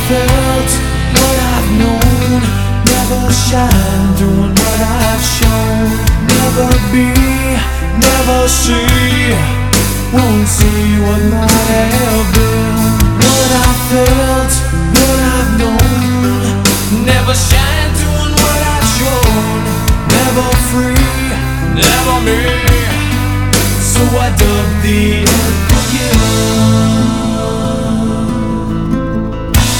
felt, what I've known. Never shine doing what I've shown. Never be, never see, won't see what might have been. What I felt, what I've known. Never shine doing what I've shown. Never free, never me. So I dug the earth again.